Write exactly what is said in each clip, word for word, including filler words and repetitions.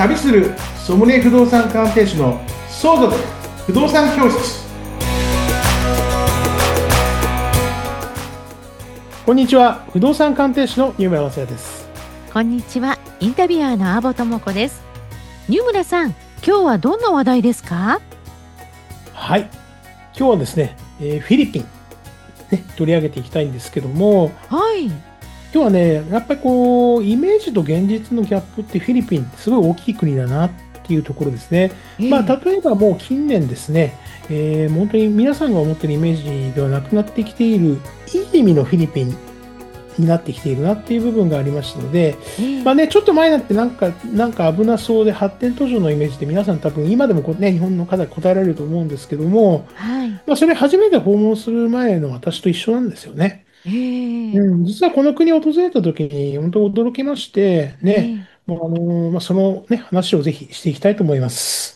旅するソムリエ不動産鑑定士の相続不動産教室。こんにちは、不動産鑑定士の二村雅也です。 こんにちは、インタビュアーの阿保智子です。二村さん、今日はどんな話題ですか？ はい、今日はですね、えーフィリピン、ね、取り上げていきたいんですけども、 はい。 今日はね、やっぱりこう、イメージと現実のギャップってフィリピンってすごい大きい国だなっていうところですね。まあ、 ええ。 例えばもう近年ですね、えー本当に皆さんが思ってるイメージではなくなってきている、いい意味のフィリピンになってきているなっていう部分がありましたので、 ええ。 まあね、ちょっと前になってなんか、なんか危なそうで発展途上のイメージって皆さん多分今でもこうね、日本の方答えられると思うんですけども、 はい。 まあ、それ初めて訪問する前の私と一緒なんですよね。 ええ。 うん、実はこの国を訪れた時に本当驚きまして、ね、 ええ。 もうあのまあ、そのね、話をぜひしていきたいと思います。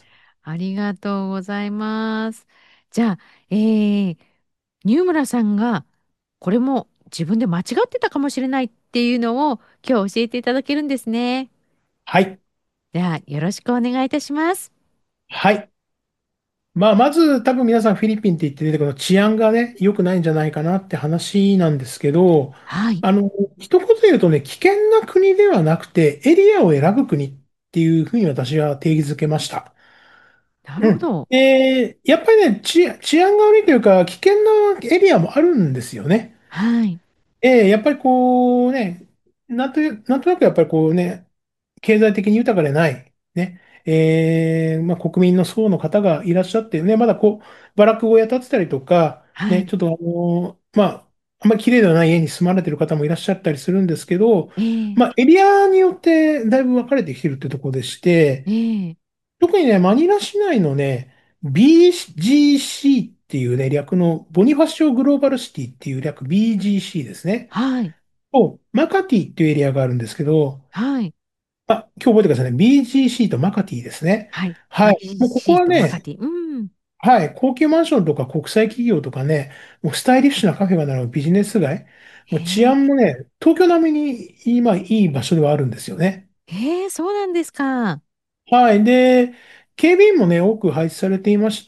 ありがとうございます。じゃあ、ええ、二村さんがこれも自分で間違ってたかもしれないっていうのを今日教えていただけるんですね。 はい。 では、よろしくお願いいたします。 はい。まあ、まず多分皆さんフィリピンって言ってて、この治安がね、良くないんじゃないかなって話なんですけど、 はい。 あの、一言で言うとね、危険な国ではなくて、エリアを選ぶ国っていうふうに私は定義づけました。 なるうん。 ほど。 で、やっぱりね、治、治安が悪いというか、危険なエリアもあるんですよね。 はい。 ええ、やっぱりこうね、なんという、なんとなくやっぱりこうね、経済的に豊かでない、ね、ええ、まあ、国民の層の方がいらっしゃってね、まだこう、バラック小屋建てたりとか、ね、 はい。 ちょっとあの、まあ、あんまり綺麗ではない家に住まれてる方もいらっしゃったりするんですけど、 ええ。 まあ、エリアによってだいぶ分かれてきてるってところでして、 ええ。 特にね、マニラ市内のね、ビージーシー っていうね、略のボニファシオグローバルシティっていう略 ビージーシー ですね。 はい。 と、マカティっていうエリアがあるんですけど、 はい。 あ、今日覚えてくださいね。ビージーシー とマカティですね。 はい。 はい。もうここビージーシーはね、 とマカティ。うん。 はい。高級マンションとか国際企業とかね、もうスタイリッシュなカフェが並ぶビジネス街。もう治へえ。 安もね、東京並みに今いい場所ではあるんですよね。 へえ、そうなんですか。 はい。で、警備員もね、多く配置されていまして、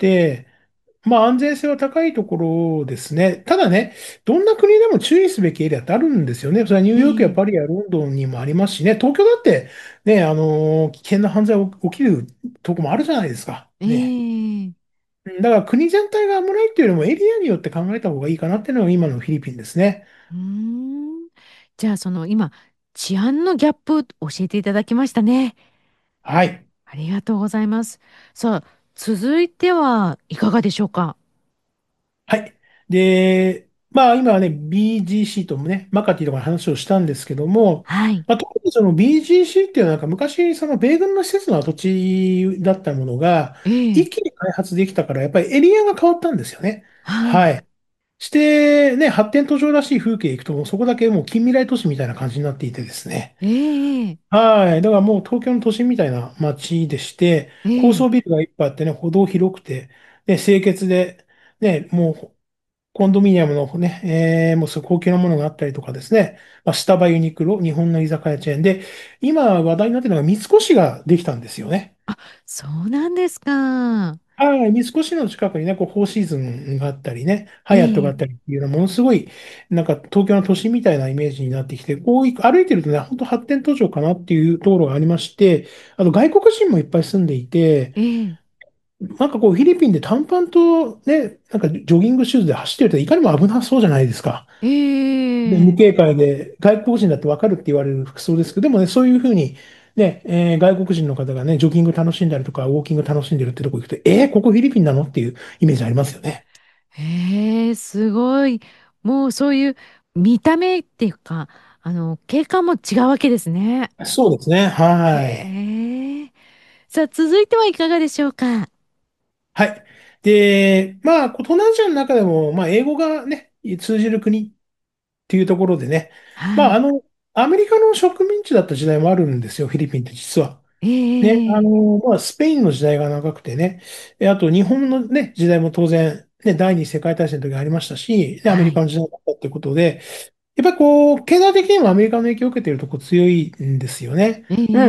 まあ安全性は高いところですね。ただね、どんな国でも注意すべきエリアってあるんですよね。それはニューヨークやええ。 パリやロンドンにもありますしね。東京だってね、あのー危険な犯罪起きるとこもあるじゃないですか。 えね。 え。 うんだから国全体が危ないっていうよりもエリアによって考えた方がいいかなっていうのが今のフィリピンですね。 うーん。じゃあ、その今、治安のギャップ教えていただきましたね。 はい。 ありがとうございます。さあ、続いてはいかがでしょうか。 はい。で、まあ今はね、ビージーシー ともね、マカティとかの話をしたんですけども、 はい。 まあ、特にその ビージーシー っていうのはなんか昔その米軍の施設の跡地だったものがええ。 一気に開発できたからやっぱりエリアが変わったんですよね。 はい。 はい。してね、発展途上らしい風景行くともうそこだけもう近未来都市みたいな感じになっていてですね。 ええ。 はい。だからもう東京の都心みたいな街でして、 ええ。 高層ビルがいっぱいあってね、歩道広くて、ね、清潔で、ね、もうコンドミニアムのね、えーもうそう高級なものがあったりとかですね、まあ、スタバユニクロ、日本の居酒屋チェーンで、今話題になっているのが三越ができたんですよね。 あ、そうなんですか。 はい、三越の近くにね、こう、フォーシーズンがあったりね、ハイアットがあったええ。 りっていうのは、ものすごい、なんか東京の都心みたいなイメージになってきて、こうい歩いてるとね、本当発展途上かなっていうところがありまして、あと外国人もいっぱい住んでいて、 ええ。 なんかこう、フィリピンで短パンとね、なんかジョギングシューズで走ってるといかにも危なそうじゃないですか。 えで、無え。 警戒で、外国人だってわかるって言われる服装ですけど、でもね、そういうふうに、ね、えー外国人の方がね、ジョギング楽しんだりとか、ウォーキング楽しんでるってとこ行くと、えー、ここフィリピンなのっていうイメージありますよね。 へえ、すごい。もうそういう見た目っていうか、あの、景観も違うわけですね。 そうですね。はい。 へえ。さあ、続いてはいかがでしょうか。 はい。で、まあ、東南アジアの中でも、まあ、英語がね、通じる国っていうところでね、まあ、 はい。 あの、アメリカの植民地だった時代もあるんですよ、フィリピンって実は。ね、あええ。 の、まあ、スペインの時代が長くてね、えあと日本のね、時代も当然、ね、第二次世界大戦の時ありましたし、で、アメリカはい。 の時代だったってことで、やっぱりこう、経済的にもアメリカの影響を受けているとこ強いんですよね。 えうん。 え。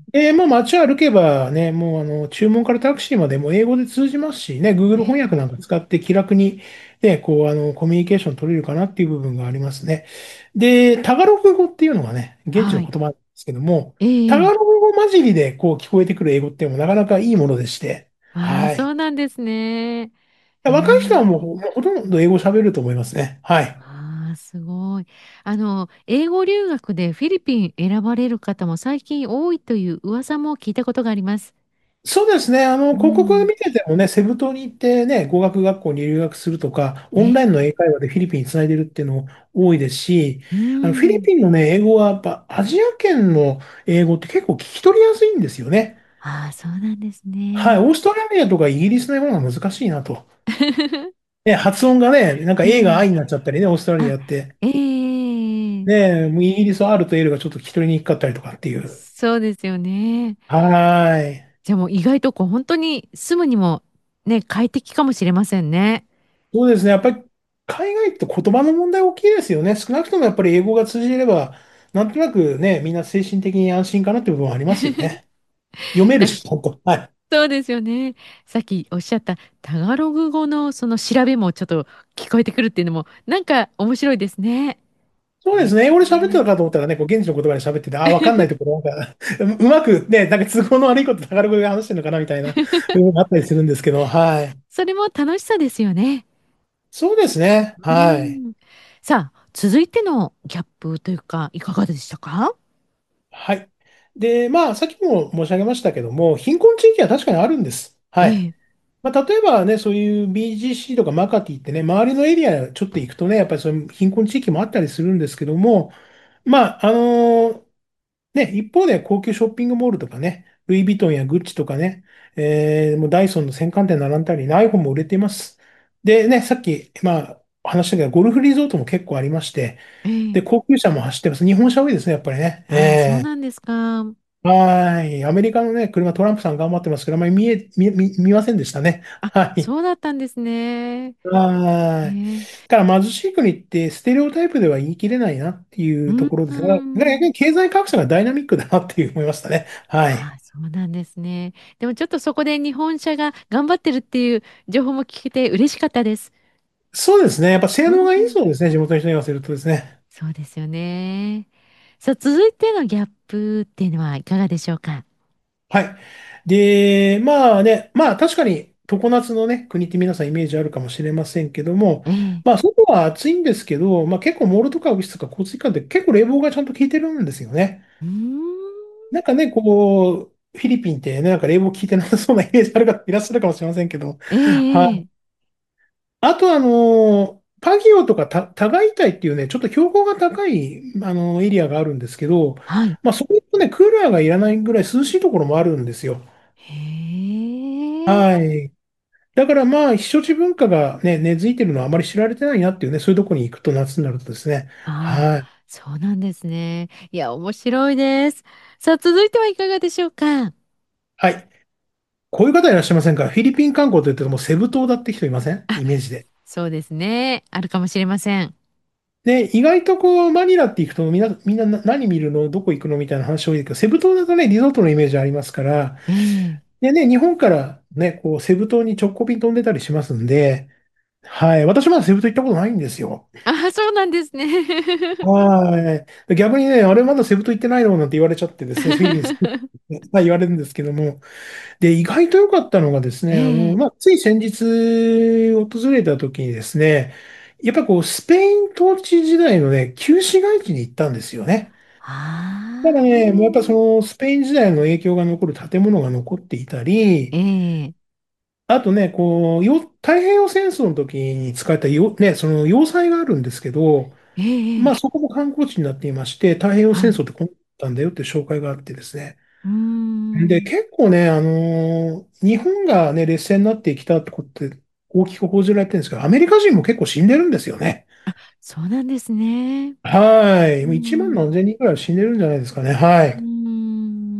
えー、もう街歩けばね、もうあの、注文からタクシーまでもう英語で通じますしね、Google 翻訳なんか使って気楽にね、こう、あの、コミュニケーション取れるかなっていう部分がありますね。で、タガログ語っていうのがね、現地のはい。 言葉なんですけども、タガええ、 ログ語混じりでこう聞こえてくる英語っていうのもなかなかいいものでして、 ああ、 はい。 そうなんですね。う若い人はもうん。 ほもうほとんど英語喋れると思いますね。はい。 ああ、すごい。あの、英語留学でフィリピン選ばれる方も最近多いという噂も聞いたことがあります。 そうですね。あの、 う広告ん。 見ててもね、セブ島に行ってね、語学学校に留学するとか、オンラインのええ、 英会話でフィリピンにつないでるっていうのも多いですし、 うあの、フィリん。 ピンのね、英語はやっぱアジア圏の英語って結構聞き取りやすいんですよね。 ああ、そうなんですはい。 ね。 オーストラリアとかイギリスの英語が難しいなと。ね、発音がね、なんかえ A がえ、 I になっちゃったりね、オーストラリあ、 アって。 ええ、 ね、もうイギリスは R と L がちょっと聞き取りにくかったりとかっていう。 そうですよね。 はーい。 じゃあもう意外とこう本当に住むにもね、快適かもしれませんね。 そうですね。やっぱり海外って言葉の問題大きいですよね。少なくともやっぱり英語が通じれば、なんとなくね、みんな精神的に安心かなっていう部分はありますよね。読めるなんし、本当。はい。 そうですよね。さっきおっしゃったタガログ語のその調べもちょっと聞こえてくるっていうのもなんか面白いですね。 そうですね。英語で喋ってたかと思ったらね、こう現地の言葉で喋ってて、あ、わかんないところ、なんか、ううまくね、なんか都合の悪いこと宝語で話してるのかなみたいな部分があったりするんですけど、はい。 それも楽しさですよね。 そうですね。 うはい。 ん。さあ、続いてのギャップというか、いかがでしたか？ はい。で、まあ、さっきも申し上げましたけども、貧困地域は確かにあるんです。はい。 ええ。 まあ、例えばね、そういう ビージーシー とかマカティってね、周りのエリアちょっと行くとね、やっぱりそういう貧困地域もあったりするんですけども、まあ、あのね、一方で高級ショッピングモールとかね、ルイ・ヴィトンやグッチとかね、えーもうダイソンの戦艦店並んだり、iPhone も売れています。でね、さっき、まあ、話したけど、ゴルフリゾートも結構ありまして、で、 ええ。 高級車も走ってます。日本車多いですね、やっぱりね。 ああ、そうえなんですか。 ー、はい。アメリカのね、車、トランプさん頑張ってますけど、あまり見え、見、見、見ませんでしたね。 あ、 はい。 そうだったんですね。 はい。 ええ。 だから貧しい国ってステレオタイプでは言い切れないなっていううところですが、逆ん。 に経済格差がダイナミックだなっていう思いましたね。はい。 ああ、そうなんですね。でもちょっとそこで日本車が頑張ってるっていう情報も聞けて嬉しかったです。 そうですね。やっぱ性能がいいうん。 そうですね。地元の人に言わせるとですね。 そうですよね。さあ、続いてのギャップっていうのはいかがでしょうか？ はい。で、まあね、まあ確かに常夏のね、国って皆さんイメージあるかもしれませんけども、 ええ。 まあ外は暑いんですけど、まあ結構モールとかオフィスとか交通機関って結構冷房がちゃんと効いてるんですよね。 うーん。 なんかね、こう、フィリピンってね、なんか冷房効いてなさそうなイメージある方いらっしゃるかもしれませんけど、 えはい。 え。ええ、 あと、あの、パギオとかタ、タガイタイっていうね、ちょっと標高が高い、あの、エリアがあるんですけど、 はい。 まあ、そこ行くとね、クーラーがいらないぐらい涼しいところもあるんですよ。 へえ。 はい。だからまあ、避暑地文化がね、根付いてるのはあまり知られてないなっていうね、そういうところに行くと夏になるとですね。 ああ、 はい。 そうなんですね。いや、面白いです。さあ、続いてはいかがでしょうか？ はい。こういう方いらっしゃいませんか？フィリピン観光と言ってもセブ島だって人いません？ あ、 イメージで。 そうですね。あるかもしれません。 で、意外とこう、マニラって行くとみんな、みんなな何見るのどこ行くのみたいな話多いけど、セブ島だとね、リゾートのイメージありますから、 ええ。 でね、日本からね、こう、セブ島に直行便飛んでたりしますんで、はい。私まだセブ島行ったことないんですよ。 あ、そうなんですね。 はい。逆にね、あれまだセブ島行ってないのなんて言われちゃってですね、フィリピン好きって言われるんですけども、で、意外と良かったのがですね、あの、 ええ。 まあ、つい先日訪れた時にですね、やっぱこう、スペイン統治時代のね、旧市街地に行ったんですよね。ただあね、もうやっぱそあ。 のスペイン時代の影響が残る建物が残っていたり、 ええ。 あとね、こう、よ太平洋戦争の時に使えたよ、ね、その要塞があるんですけど、 ええ。 まあええ、 そこも観光地になっていまして、太平洋はい。 戦争ってこうだったんだよっていう紹介があってですね。 うーで、 ん。 結構ね、あのー日本がね、劣勢になってきたってことって大きく報じられてるんですけど、アメリカ人も結構死んでるんですよね。 そうなんですね。 はい。 うーもういちまんん。 何千人くらい死んでるんじゃないですかね。はうーい。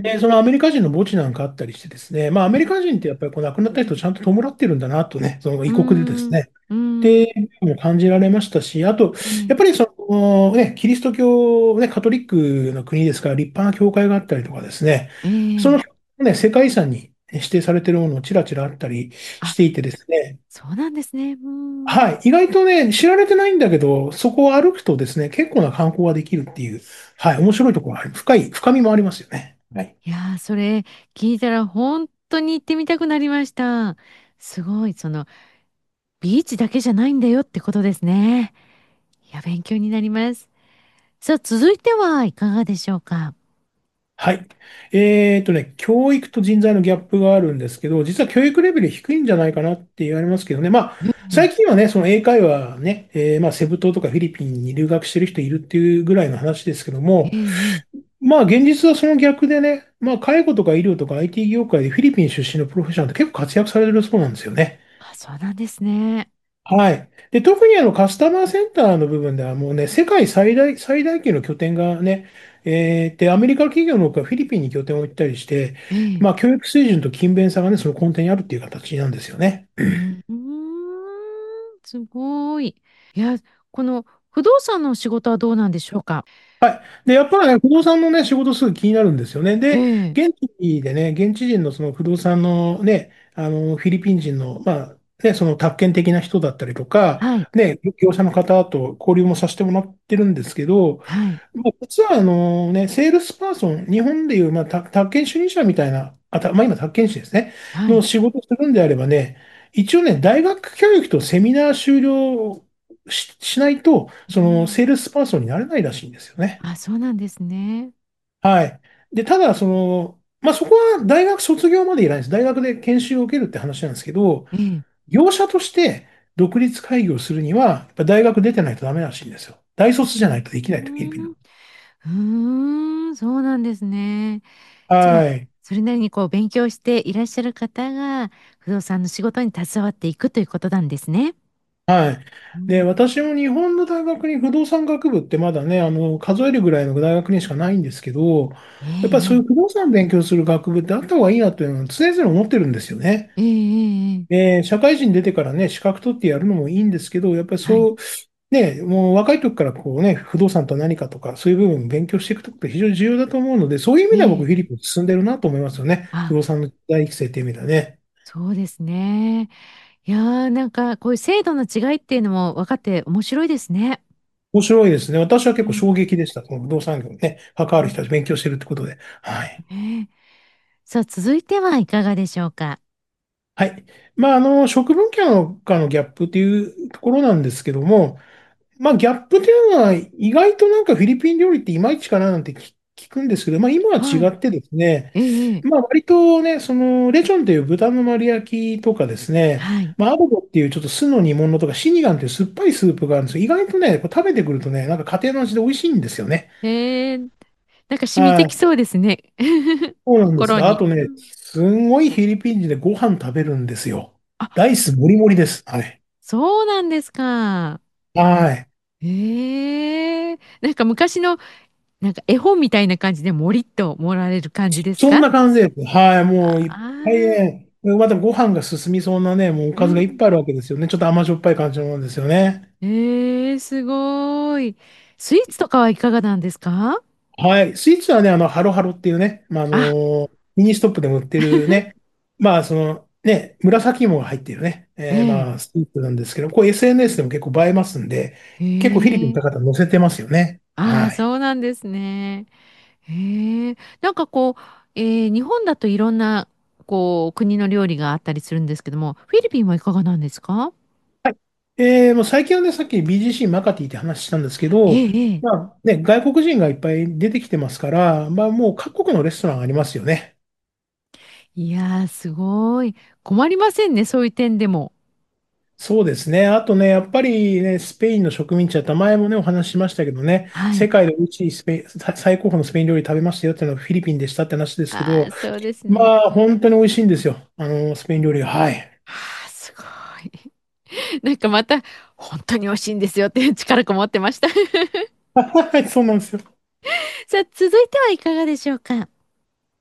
で、そのアメリカ人の墓地なんかあったりしてですね、まあ、アメリカ人ってやっぱりこう亡くなった人をちゃんと弔ってるんだなとね、そのう異国でですん、 ね、 うん、 で、も感じられましたし、あと、 ええ、 やっぱりその、ね、キリスト教、ね、カトリックの国ですから、立派な教会があったりとかですね、 えその、 え、 ね、世界遺産に指定されているものをちらちらあったりしあ、 ていてですね、 そうなんですね。うん。 はい、意外とね、知られてないんだけど、そこを歩くとですね、結構な観光ができるっていう、はい、面白いところがあり、深い、深みもありますよね。はい。 いやー、それ聞いたら本当に行ってみたくなりました。すごい、その、ビーチだけじゃないんだよってことですね。いや、勉強になります。さあ、続いてはいかがでしょうか。 はい。えーとね、教育と人材のギャップがあるんですけど、実は教育レベル低いんじゃないかなって言われますけどね。まあ、 ええ、 最近はね、その英会話ね、えーまあ、セブ島とかフィリピンに留学してる人いるっていうぐらいの話ですけどえも、 え、ええ、 まあ、現実はその逆でね、まあ、介護とか医療とか アイティー 業界でフィリピン出身のプロフェッショナルって結構活躍されてるそうなんですよね。 あ、そうなんですね。 はい。で、特にあのカスタマーセンターの部分ではもうね、世界最大、最大級の拠点がね、えーで、アメリカ企業の多くはフィリピンに拠点を置いたりして、 ええ、 まあ、教育水準と勤勉さがね、その根底にあるっていう形なんですよね。 うーん、すごい。いや、この不動産の仕事はどうなんでしょうか。 はい。で、やっぱりね、不動産のね、仕事すぐ気になるんですよね。 えで、 え、 現地でね、現地人のその不動産のね、あの、フィリピン人の、まあ、ね、その宅建的な人だったりとか、 はい、 ね、業者の方と交流もさせてもらってるんですけど、 はい、 まあ実はあのね、セールスパーソン、日本でいう、まあ、宅宅建主任者みたいな、あた、まあ、今、宅建士ですね、 はい。 の仕事するんであればね、一応ね、大学教育とセミナー修了し、しないと、そのうん、 セールスパーソンになれないらしいんですよね。 あ、そうなんですね。 はい。で、ただ、その、まあ、そこは大学卒業までいらないです。大学で研修を受けるって話なんですけど、 ええ、 業者として独立開業するには、やっぱ大学出てないとダメらしいんですよ。大卒じゃないとできうないと、フィリピンの。 ん、うーん、そうなんですね。じゃあ、 はい。 それなりにこう勉強していらっしゃる方が不動産の仕事に携わっていくということなんですね。 はい。で、 うん、 私も日本の大学に不動産学部ってまだね、あの、数えるぐらいの大学にしかないんですけど、 えやっぱりそういうえ、 不動産勉強する学部ってあった方がいいなというのは常々思ってるんですよね。 ええ、ええ、ええ、 で、社会人出てからね、資格取ってやるのもいいんですけど、やっぱりはい。 そう、ね、もう若い時からこうね、不動産とは何かとか、そういう部分を勉強していくことって非常に重要だと思うので、そういう意味では僕、 ええ、 フィリピン進んでるなと思いますよね。不あ、 動産の大育成っていう意味ではね。 そうですね。いやー、なんかこういう制度の違いっていうのも分かって面白いですね。 面白いですね。私は結構衝うん、 撃でした。この不動産業にね、関わうん、 る人たち勉強してるってことで。はい。 ねえ、さあ、続いてはいかがでしょうか。 はい。まあ、あの、食文化のかのギャップっていうところなんですけども、まあ、ギャップっていうのは意外となんかフィリピン料理っていまいちかななんて聞聞くんですけど、まあ、今は違はい。 ってですね、 ええ、ええ、 まあ、割とね、その、レチョンという豚の丸焼きとかですね、 はい。 まあ、アドボっていうちょっと酢の煮物とかシニガンっていう酸っぱいスープがあるんですよ。意外とね、こう食べてくるとね、なんか家庭の味で美味しいんですよね。 ええ、なんか染みてきはい。 そうですね。 そうなんです。あ心に。 とね、 うん、 すんごいフィリピン人でご飯食べるんですよ。 あ、 ライスもりもりです。はい。 そうなんですか。 はい。 ええ、なんか昔の、なんか絵本みたいな感じでもりっと盛られる感じですか？ そんな感じです。はい。もういっあぱいあね、またご飯が進みそうなね、もうおー、うん。 かずがいっぱいあるわけですよね。ちょっと甘じょっぱい感じのものですよね。 ええ、すごい。スイーツとかはいかがなんですか？ はい。スイーツはね、あの、ハロハロっていうね、まあ、ああ、 の、ミニストップでも売ってるね、まあ、その、ね、紫芋が入っているね、えーええ、 まあ、スイーツなんですけど、これ エスエヌエス でも結構映えますんで、結構フィリピンのええ、 方載せてますよね。 ああ、 はい。 そうなんですね。へえ、なんかこう、えー日本だといろんな、こう、国の料理があったりするんですけども、フィリピンはいかがなんですか？ えーもう最近はね、さっき ビージーシー マカティって話したんですけど、 ええ、ええ。 まあね、外国人がいっぱい出てきてますから、まあもう各国のレストランありますよね。 いやー、すごい。困りませんね、そういう点でも。 そうですね。あとね、やっぱりね、スペインの植民地だった前もね、お話ししましたけどね、 はい。 世界で美味しいスペイン、さ最高峰のスペイン料理食べましたよっていうのはフィリピンでしたって話ですけど、 ああ、そうですね。 まあ本当に美味しいんですよ。あの、スペイン料理が。はい。 ああ、すごい。なんかまた、本当に美味しいんですよっていう力こもってました。 はい、そうなんですよ。 さあ、続いてはいかがでしょうか。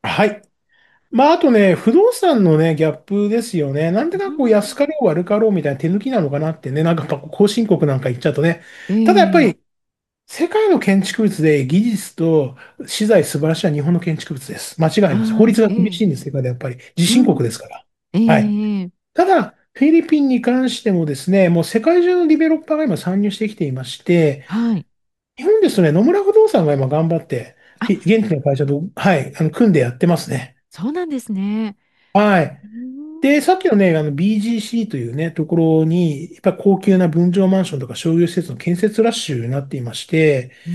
はい。まあ、あとね、不動産のね、ギャップですよね。なんでかこう安うん。 かろう悪かろうみたいな手抜きなのかなってね、なんかやっぱ後進国なんか行っちゃうとね。ただやっぱええ、 り世界の建築物で技術と資材素晴らしいのは日本の建築物です。間違いありません。法はい、 律がええ、 厳しいんです、世界でやっぱり。地震国うん、 ですから。 えはい。 え、 ただ、フィリピンに関してもですね、もう世界中のディベロッパーが今参入してきていまして、 はい。 日本ですとね、野村不動産が今頑張って、 あ、 ひ現地の会社と、はい、あの、組んでやってますね。 そうなんですね。 はい。 うん、 で、さっきのね、あの ビージーシー というね、ところに、やっぱ高級な分譲マンションとか商業施設の建設ラッシュになっていまして、 うん、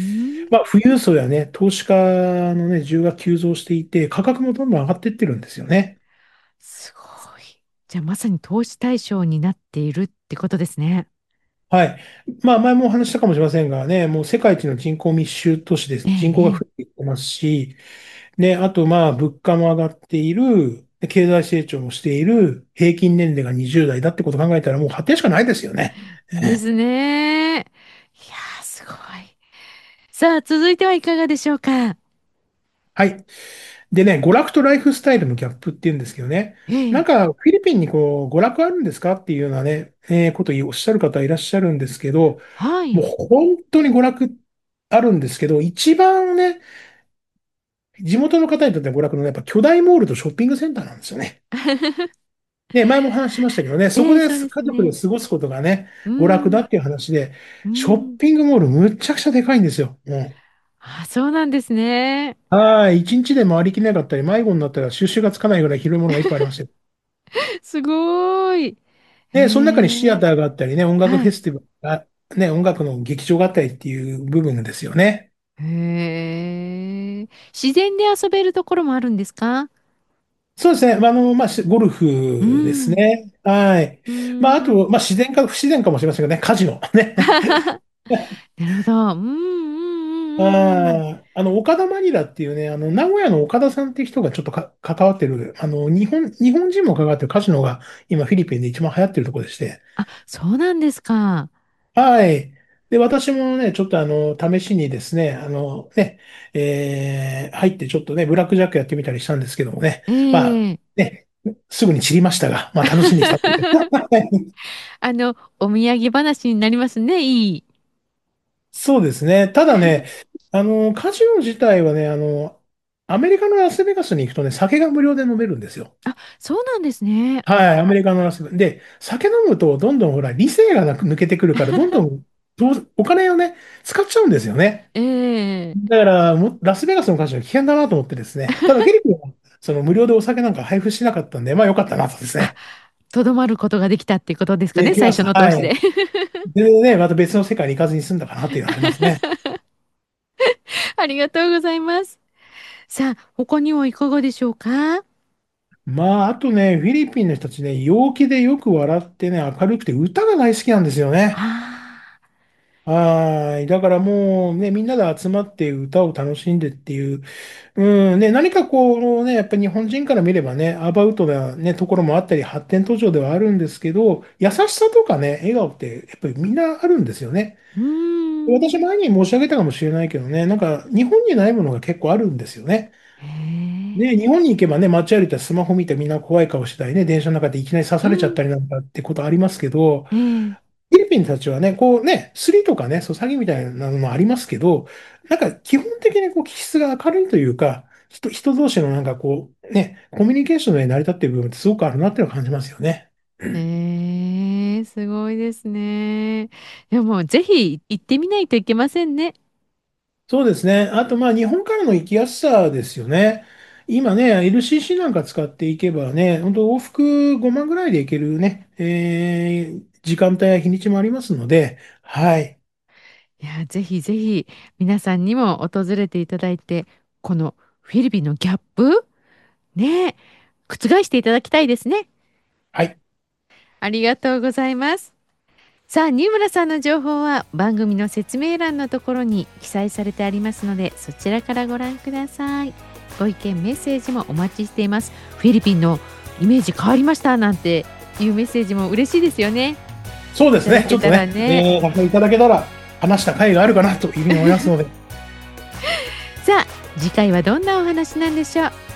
まあ、富裕層やね、投資家のね、需要が急増していて、価格もどんどん上がっていってるんですよね。 すごい。じゃあまさに投資対象になっているってことですね。 はい。まあ、前もお話ししたかもしれませんがね、もう世界一の人口密集都市です。 え人口が増え、 えていってますし、ね、あと、まあ、物価も上がっている、経済成長もしている、平均年齢がにじゅう代だってことを考えたら、もう発展しかないですよね。ええですね。いやー、すごい。さあ、続いてはいかがでしょうか。 はい。でね、娯楽とライフスタイルのギャップっていうんですけどね、 ええ、 なんかフィリピンにこう娯楽あるんですかっていうようなね、えーことをおっしゃる方いらっしゃるんですけど、もうはい。 本当に娯楽あるんですけど、一番ね、地元の方にとっては娯楽のねやっぱ巨大モールとショッピングセンターなんですよね。ね、前もお話ししましたけどね、そこええ、そうでで家すね。 族で過ごすことがね、 う娯楽だん、 っていう話で、 うショッん。 ピングモールむっちゃくちゃでかいんですよ。うん。 あ、そうなんですね。 はい。一日で回りきれなかったり、迷子になったら収集がつかないぐらい広いものがいっぱいありまして。 すごい。 で、その中にシへえ。 アターがあったりね、音楽はい。 フェスティバルが、ね、音楽の劇場があったりっていう部分ですよね。 へえ。自然で遊べるところもあるんですか？ そうですね。まああの、まあ、しゴルうフですん。 ね。はい。 うまあ、あん。 と、まあ、自然か不自然かもしれませんけどね、カジノ。ね。 なるほど。うんうんうんうん。 あー、あの、岡田マニラっていうね、あの、名古屋の岡田さんっていう人がちょっとか関わってる、あの、日本、日本人も関わってるカジノが今フィリピンで一番流行ってるところでして。 あ、そうなんですか。 はい。で、私もね、ちょっとあの、試しにですね、あのね、えー入ってちょっとね、ブラックジャックやってみたりしたんですけどもね、まあ、 ええ。 ね、すぐに散りましたが、まあ楽しんできたという。 あの、お土産話になりますね、いい。 そうですね。ただね、あの、カジノ自体はね、あの、アメリカのラスベガスに行くとね、酒が無料で飲めるんですよ。 あ、そうなんですね。 はい、アメリカのラスベガス。で、酒飲むとどんどんほら、理性がなく抜けてくるから、どんどんどうお金をね、使っちゃうんですよね。 ええ。 だから、もラスベガスの会社は危険だなと思ってですね。ただフィリピンは、その無料でお酒なんか配布しなかったんで、まあ良かったなとですあ、 ね。 とどまることができたっていうことですかね、最初できました。 の投資で。 はい。でね、また別の世界に行かずに済んだかなっていうのがありますね。 ありがとうございます。さあ、他にはいかがでしょうか？ まあ、あとね、フィリピンの人たちね、陽気でよく笑ってね、明るくて歌が大好きなんですよね。 あはい。だからもうね、みんなで集まって歌を楽しんでっていう、うんね、何かこうね、やっぱり日本人から見ればね、アバウトなね、ところもあったり、発展途上ではあるんですけど、優しさとかね、笑顔ってやっぱりみんなあるんですよね。 ー、うーん。 私前に申し上げたかもしれないけどね、なんか日本にないものが結構あるんですよね。 へえ。 ね、日本に行けばね、街歩いたらスマホ見てみんな怖い顔したりね、電車の中でいきなり刺されちゃっうん。 たりなんかってことありますけど、 ええ。 フィリピンたちはね、こうね、スリとかね、そう詐欺みたいなのもありますけど、なんか基本的にこう気質が明るいというか、人、人同士のなんかこう、ね、コミュニケーションで成り立っている部分ってすごくあるなっていうのを感じますよね。 ええ、すごいですね。でも、ぜひ行ってみないといけませんね。 そうですね。あと、まあ、日本からの行きやすさですよね。今ね、エルシーシー なんか使っていけばね、本当往復ごまんぐらいで行けるね、えー時間帯や日にちもありますので、はい。 いや、ぜひぜひ皆さんにも訪れていただいて、このフィリピンのギャップね、覆していただきたいですね。 はい。 ありがとうございます。さあ、新村さんの情報は番組の説明欄のところに記載されてありますので、そちらからご覧ください。ご意見、メッセージもお待ちしています。フィリピンのイメージ変わりましたなんていうメッセージも嬉しいですよね。 そうですね。ちいただけたらょっとね、 ね。 えー、たくさんいただけたら話した甲斐があるかなというふうに思いますので、 さあ、次回はどんなお話なんでしょう。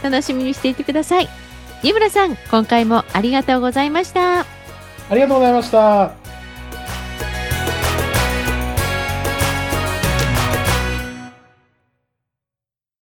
楽しみにしていてください。二村さん、今回もありがとうございました。 ありがとうございました。